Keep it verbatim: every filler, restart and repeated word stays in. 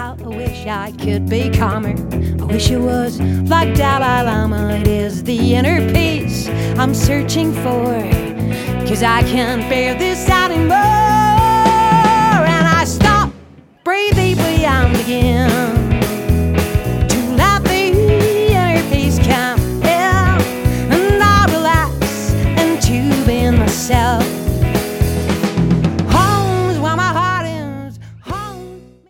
How I wish I could be calmer. I wish it was like Dalai Lama. It is the inner peace I'm searching for, 'cause I can't bear this out anymore.